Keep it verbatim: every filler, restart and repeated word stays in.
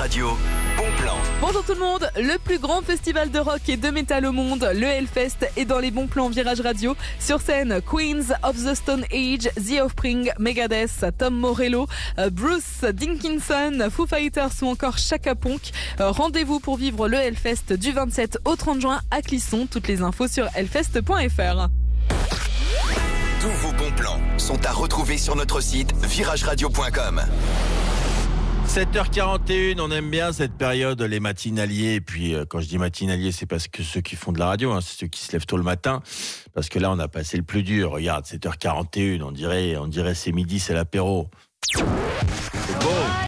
Radio, bon plan. Bonjour tout le monde, le plus grand festival de rock et de métal au monde, le Hellfest, est dans les bons plans Virage Radio. Sur scène, Queens of the Stone Age, The Offspring, Megadeth, Tom Morello, Bruce Dickinson, Foo Fighters ou encore Chaka Ponk. Rendez-vous pour vivre le Hellfest du vingt-sept au trente juin à Clisson. Toutes les infos sur hellfest point f r. Tous vos bons plans sont à retrouver sur notre site virage radio point com. sept heures quarante et une, on aime bien cette période, les matinaliers. Et puis, euh, quand je dis matinaliers, c'est parce que ceux qui font de la radio, hein, c'est ceux qui se lèvent tôt le matin. Parce que là, on a passé le plus dur. Regarde, sept heures quarante et une, on dirait, on dirait c'est midi, c'est l'apéro. C'est beau.